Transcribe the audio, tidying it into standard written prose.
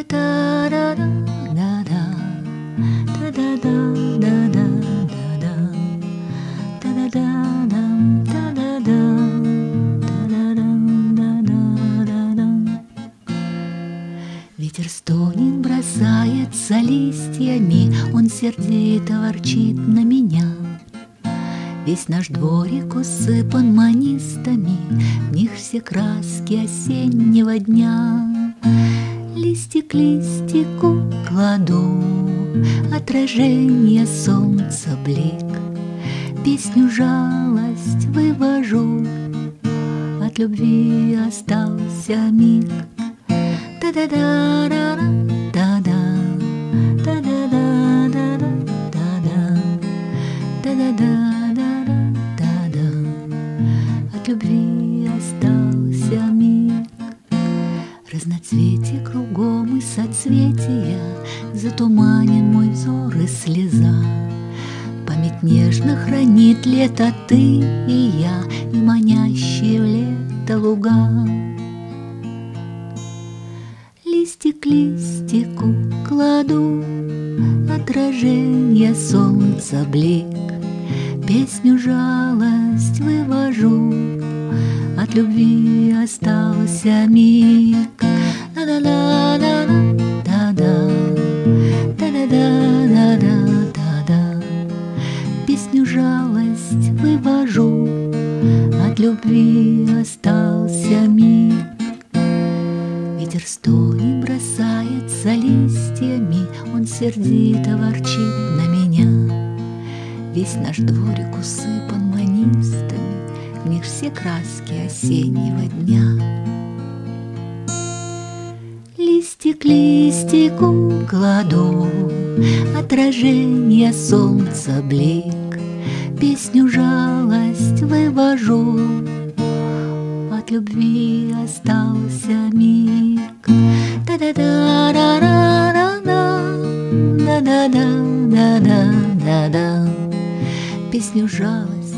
Ветер стонет, бросается листьями, он сердито ворчит на меня. Весь наш дворик усыпан манистами, в них все краски осеннего дня. Листик к листику кладу, отражение солнца блик, песню жалость вывожу, от любви остался миг. Та-да-да-да-да, да-да, та-да-да-да-да, да-да, та-да-да-да-да, да-да, от любви остался миг. Разноцветие кругом и соцветия, затуманен мой взор и слеза. Память нежно хранит лето, ты и я, и манящие в лето луга. Листик к листику кладу, отражение солнца блик, песню жалость вывожу, от любви остался миг. Да-да-да-да, да-да, да-да-да-да, да-да, песню жалость вывожу, от любви остался миг. Ветер стонет, бросается листьями, он сердито ворчит на меня. Весь наш дворик усыпан манистами, в них все краски осеннего дня. Листик к листику кладу, отражение солнца блик, песню жалость вывожу, от любви остался миг. Да-да-да-да-да-да, да-да-да-да-да, песню жалость